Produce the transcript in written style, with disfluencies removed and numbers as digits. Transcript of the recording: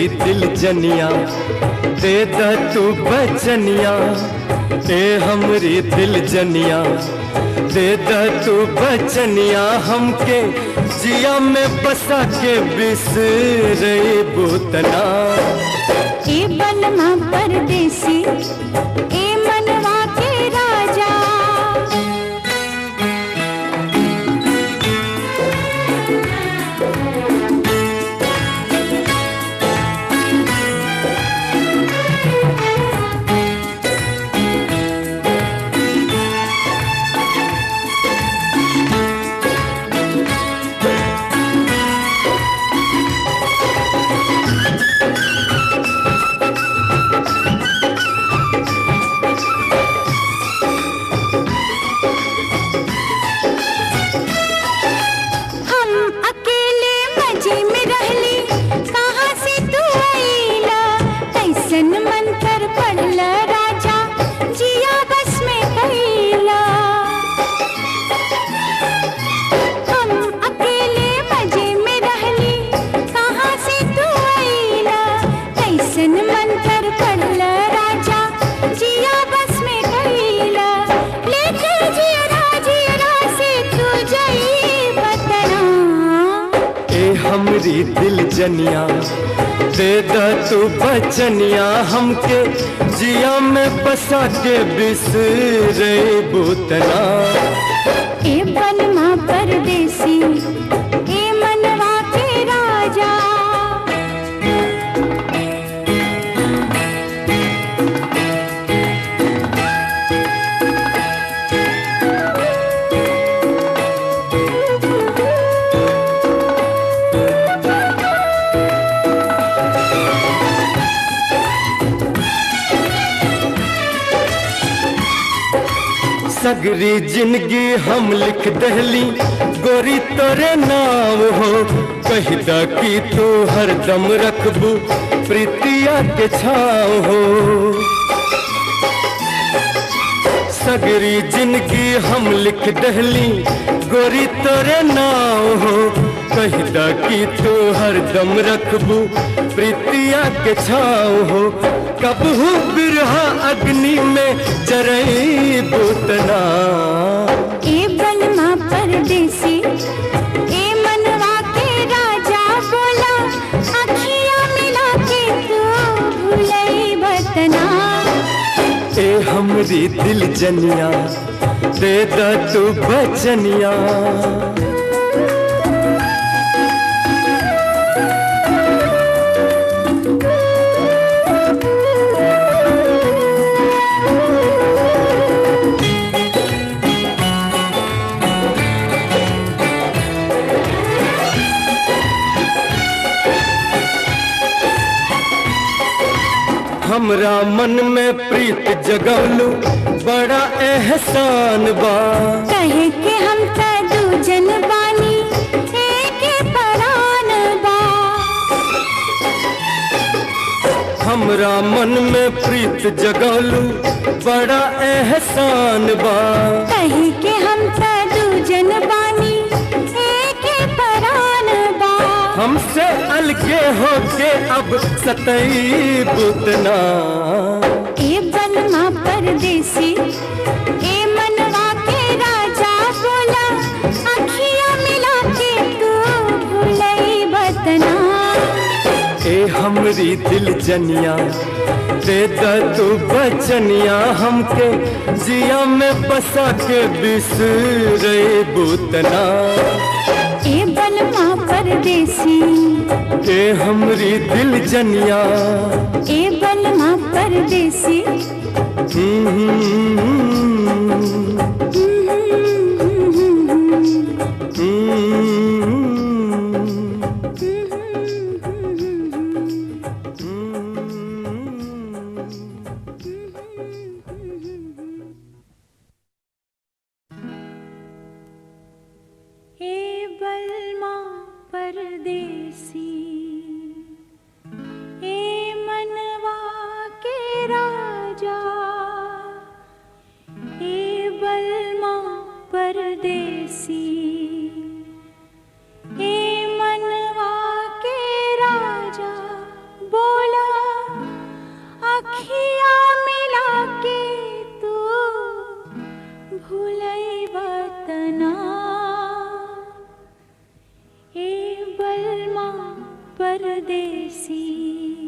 दिल जनिया दे द तू बचनिया, ए हमरी दिल जनिया दे द तू बचनिया, हमके जिया में बसा के बिसरे भूतना। ए बनमा परदेसी ए मनवा के राजा, हमरी दिल जनिया दे द तू बचनिया, हमके जिया में बसा के बिसरे भूतना। ए बनमा परदेसी ए मनवा के राजा, सगरी जिंदगी हम लिख दहली गोरी तोरे नाम हो, कहदा कि तू हरदम रखबू प्रीतिया के छाव हो। सगरी जिंदगी हम लिख दहली गोरी तोरे नाम हो, कहदा कि तू हरदम रखबू प्रीतिया के छाव हो। कबहू बिरहा अग्नि में जरई भूतना। ए बनमा परदेसी ए मनवा के राजा, बोला अखियां मिला के तू भूलई बतना। ए हमरी दिल जनिया दे द तू बचनिया। हमरा मन में प्रीत जगवलू बड़ा एहसान बा, कहे के हम त दूजन बानी एक परान बा। हमरा मन में प्रीत जगवलू बड़ा एहसान बा, कहे के हम त दूजन बानी एक परान बा। हमसे अलगे होके अब सतई बुतना। ए बनमा परदेसी ए मनवा के राजा, बोला अखियां मिला के तू भूलई बतना। ए हमरी दिल जनिया दे द तू बचनिया, हमके जिया में बसा के बिसरे भूतना। ए बनमा परदेसी ए हमरी दिल जनिया ए बनमा परदेसी। ए बलमा परदेसी ए मनवा के राजा, ए बलमा परदेसी ए मनवा के राजा, ना ए बलमा परदेसी।